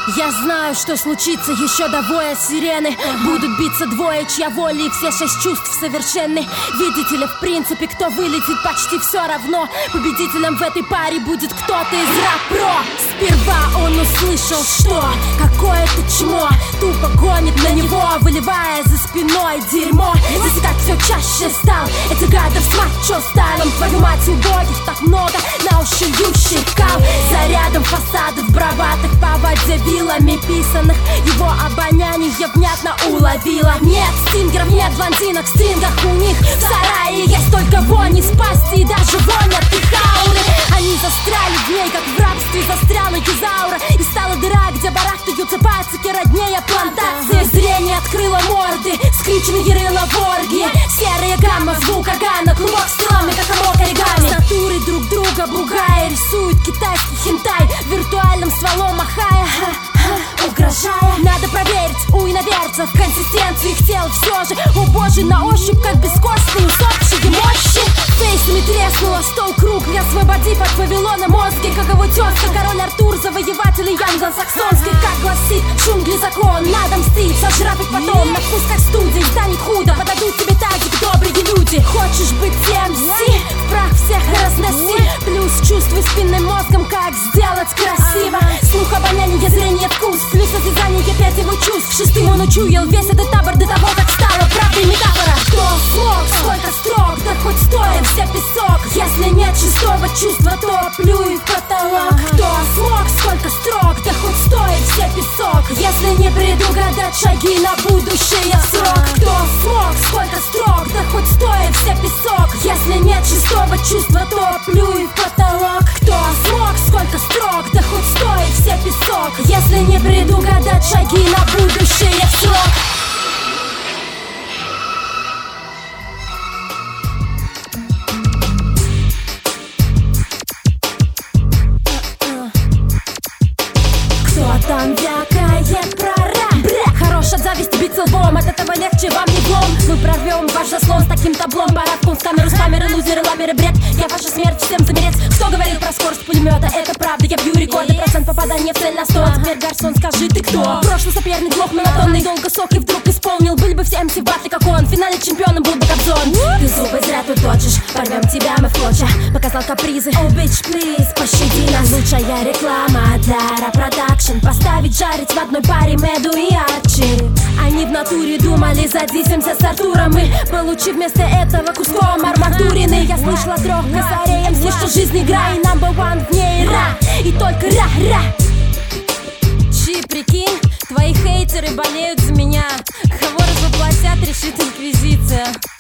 Я знаю, что случится еще до воя сирены. Будут биться двое, чья воля и все 6 чувств совершенны. Видите ли, в принципе, кто вылетит, почти все равно. Победителем в этой паре будет кто-то из рэп-про. Сперва он услышал, что какое-то чмо тупо гонит на него, выливая за спиной дерьмо. Засекать все чаще стал эти гадов с мачо стайлом. Твою мать, убогих так много, на уши лющий кал. Зарядом фасадов браватых по воде вилами писанных. Его обоняние внятно уловило. Нет стингеров, нет блондинок в стрингах. У них в сарае есть только вони с пасти и даже вонь от их ауры. Они застряли в ней, как в рабстве застряла Гизаура. И стала дыра, где барахтаются пацики роднее плантации. Зрение открыло морды, скрюченные рыла в оргии. Серая гамма, звук органа, клубок стилами, как комок оригами. Статуры друг друга бугая, рисуют китайский хентай, виртуальным стволом махая, угрожая. Надо проверить у иноверцев консистенцию их тел все же. О боже, на ощупь как бескостные усопшие мощи. Фейсами треснуло, стол круглый, освободи под Вавилона мозги. Как его тезка, король Артур, завоеватель англосаксонских. Как гласит джунгли закон, надо мстить, сожрав их потом. На вкус как студень, станет худо, подадут тебе тазик добрые люди. Хочешь быть MC? В прах всех разноси. Плюс чувствуй спинным мозгом, как сделать красиво. Слух, обоняние, зрение, вкус. Плюс осязание, 5 его чувств. 6-м он учуял весь этот табор до того, как стала правдой метафора. Кто смог, сколько строк, да хоть стоим все песок. Если нет шестого чувства, то плюй в потолок. Кто смог, сколько строк, да хоть стоит все песок. Если не предугадать шаги на будущее в срок. Кто смог, сколько строк, да хоть стоит все песок. Если нет шестого чувства, то плюй в потолок. Кто смог, сколько строк, да хоть стоит все песок. Если не предугадать шаги на будущее в срок. Там вякает про рэп. Хорош от зависти биться лбом, от этого легче вам не влом. Мы прорвем ваш заслон с таким таблом. Парад кунсткамеру, спамеры, лузеры, ламеры, бред. Я ваша смерть, всем замереть. Кто говорил про скорость пулемета? Это правда, я бью рекорды. Процент попадания в цель на 100. Теперь, гарсон, скажи, ты кто? Прошлый соперник блок монотонный, долго сок и вдруг исполнил. Были бы все МС в батле, как он. В финале чемпионом был бы Кобзон. Ты зубы зря тут точишь, порвем тебя мы в клочья. Показал капризы, oh bitch, please, пощади нас. Лучшая реклама для рэп-продакшн. Поставить жарить в одной паре Меду и Арчи. Они в натуре думали, задисимся с Артуром. Мы, получив вместо этого куском арматурины. Я слышала 3 косарей МС, что жизнь игра и number one в ней ра. И только ра-ра. Чи, прикинь, твои хейтеры болеют за меня. Кого развоплотят, решит инквизиция.